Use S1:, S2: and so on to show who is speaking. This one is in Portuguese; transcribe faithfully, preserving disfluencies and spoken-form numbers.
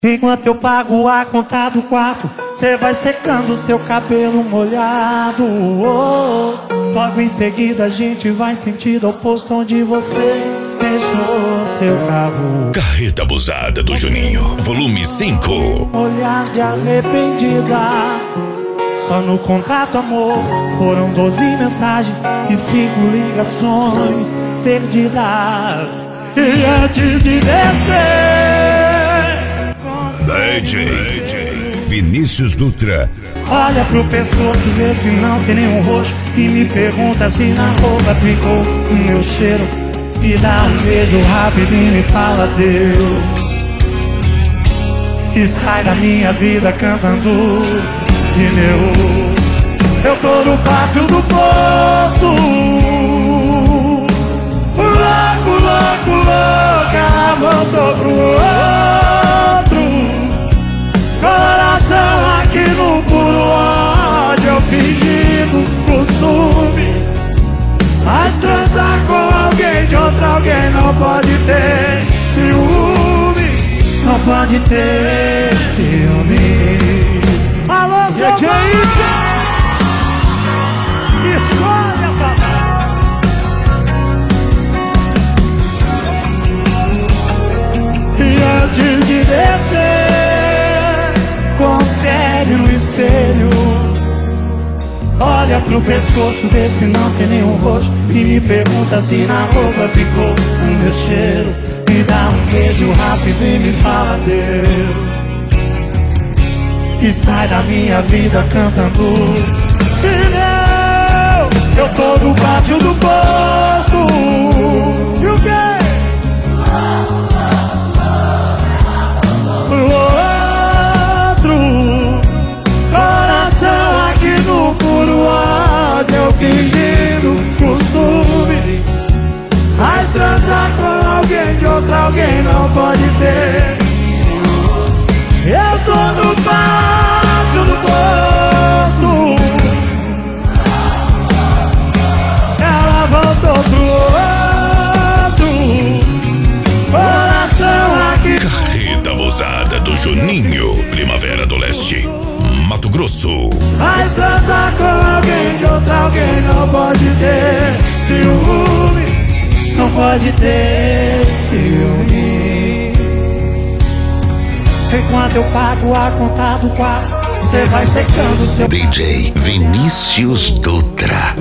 S1: Enquanto eu pago a conta do quarto, cê vai secando seu cabelo molhado. Oh, oh. Logo em seguida a gente vai sentido oposto onde você deixou seu carro.
S2: Carreta Abusada do Juninho, volume cinco.
S1: Olhar de arrependida. Só no contato, amor, foram doze mensagens e cinco ligações perdidas. E antes de descer,
S2: D J Vinícius Dutra,
S1: olha pro pescoço, vê se não tem nenhum roxo, e me pergunta se na roupa ficou o meu cheiro. E dá um beijo rápido e me fala Deus. E sai da minha vida cantando pneu. Eu tô no pátio do posto, louco, louco, louco, ela voltou pro outro. Coração aqui no puro ódio, eu fingindo costume. Mas transar com alguém de outro alguém não pode ter ciúme. Não pode ter ciúme. Alô, seu que é isso? Escolha, papai. E antes de descer, confere no espelho. Olha pro pescoço, vê se não tem nenhum roxo, e me pergunta se na roupa ficou o meu cheiro. Me dá um beijo rápido e me fala Deus. E sai da minha vida cantando pneu. Eu tô no pátio do posto. E o quê? Pro outro. Coração aqui no puro ódio, eu fingindo costume. Mas transar com alguém de outro alguém não pode ter. Eu tô no pátio do posto. Ela voltou pro outro. Coração aqui.
S2: Carreta Abusada do Juninho, Primavera do Leste, Mato Grosso.
S1: Mas transar com alguém de outro alguém não pode ter ciúme. Não pode ter ciúme. Enquanto eu pago a conta do quarto, cê vai secando seu...
S2: D J Vinícius Dutra.